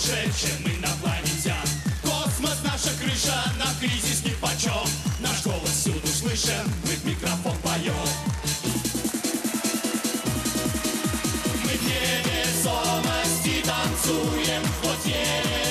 больше, чем инопланетян. Космос наша крыша, на кризис нипочем. Наш голос всюду слышен, мы в микрофон поем. Мы в невесомости танцуем, вот еле